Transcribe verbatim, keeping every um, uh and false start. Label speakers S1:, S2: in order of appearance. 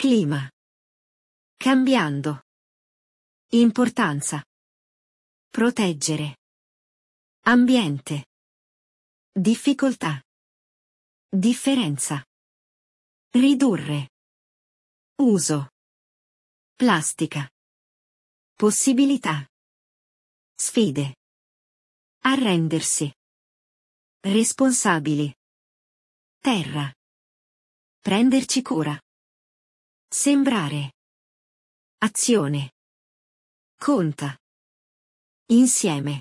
S1: Clima. Cambiando. Importanza. Proteggere. Ambiente. Difficoltà. Differenza. Ridurre. Uso. Plastica. Possibilità. Sfide. Arrendersi. Responsabili. Terra. Prenderci cura. Sembrare. Azione. Conta. Insieme.